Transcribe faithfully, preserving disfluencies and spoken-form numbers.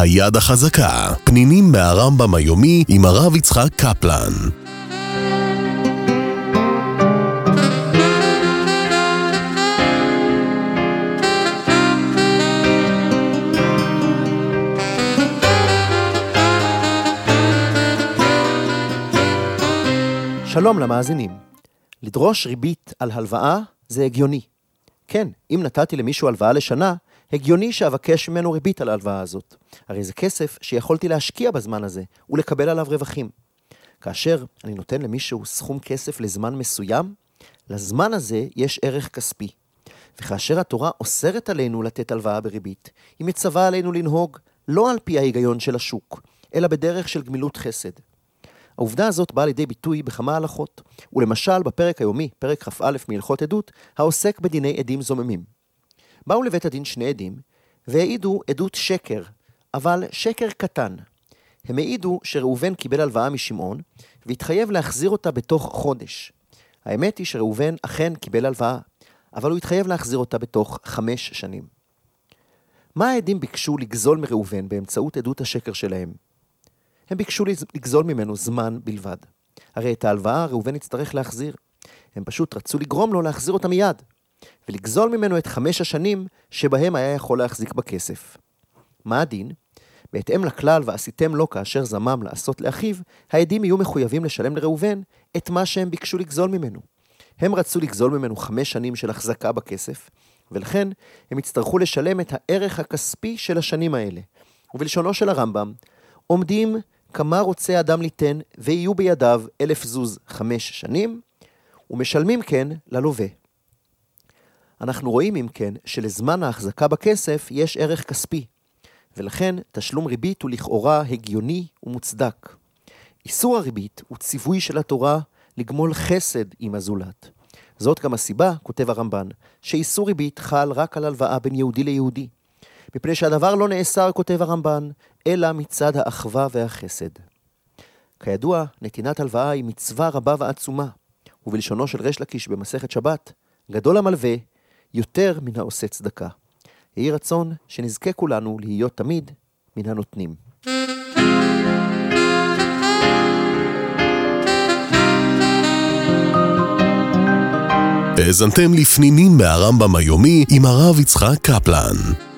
היד החזקה, פנינים מהרמב"ם היומי עם הרב יצחק קפלן. שלום למאזינים. לדרוש ריבית על הלוואה זה הגיוני. כן, אם נתתי למישהו הלוואה לשנה, הגיוני שאבקש ממנו ריבית על ההלוואה הזאת. הרי זה כסף שיכולתי להשקיע בזמן הזה ולקבל עליו רווחים. כאשר אני נותן למישהו סכום כסף לזמן מסוים, לזמן הזה יש ערך כספי. וכאשר התורה אוסרת עלינו לתת הלוואה בריבית, היא מצווה עלינו לנהוג לא על פי ההיגיון של השוק, אלא בדרך של גמילות חסד. העובדה הזאת באה לידי ביטוי בכמה הלכות, ולמשל בפרק היומי, פרק כ"א מהלכות עדות, העוסק בדיני עדים זוממים. באו לבית הדין שני עדים, והעידו עדות שקר, אבל שקר קטן. הם העידו שראובן קיבל הלוואה משמעון, והתחייב להחזיר אותה בתוך חודש. האמת היא שראובן אכן קיבל הלוואה, אבל הוא התחייב להחזיר אותה בתוך חמש שנים. מה העדים ביקשו לגזול מראובן באמצעות עדות השקר שלהם? הם ביקשו לגזול ממנו זמן בלבד. הרי את ההלוואה ראובן יצטרך להחזיר. הם פשוט רצו לגרום לו להחזיר אותה מיד, ולגזול ממנו את חמש השנים שבהם היה יכול להחזיק בכסף. מה הדין? בהתאם לכלל ועשיתם לו כאשר זמם לעשות לאחיו, העדים יהיו מחויבים לשלם לראובן את מה שהם ביקשו לגזול ממנו. הם רצו לגזול ממנו חמש שנים של החזקה בכסף, ולכן הם יצטרכו לשלם את הערך הכספי של השנים האלה. ובלשונו של הרמב"ם, עומדים כמה רוצה אדם ליתן, ויהיו בידיו אלף זוז חמש שנים, ומשלמים כן ללווה. אנחנו רואים אם כן שלזמן ההחזקה בכסף יש ערך כספי, ולכן תשלום ריבית הוא לכאורה הגיוני ומוצדק. איסור הריבית הוא ציווי של התורה לגמול חסד עם הזולת. זאת גם הסיבה, כותב הרמב"ן, שאיסור ריבית חל רק על הלוואה בין יהודי ליהודי. מפני שהדבר לא נאסר, כותב הרמב"ן, אלא מצד האחווה והחסד. כידוע, נתינת הלוואה היא מצווה רבה ועצומה, ובלשונו של ריש לקיש במסכת שבת, גדול המלווה יותר מן העושה צדקה. יהי רצון שנזכה כולנו להיות תמיד מן הנותנים. האזנתם לפנינים מהרמב"ם היומי עם הרב יצחק קפלן.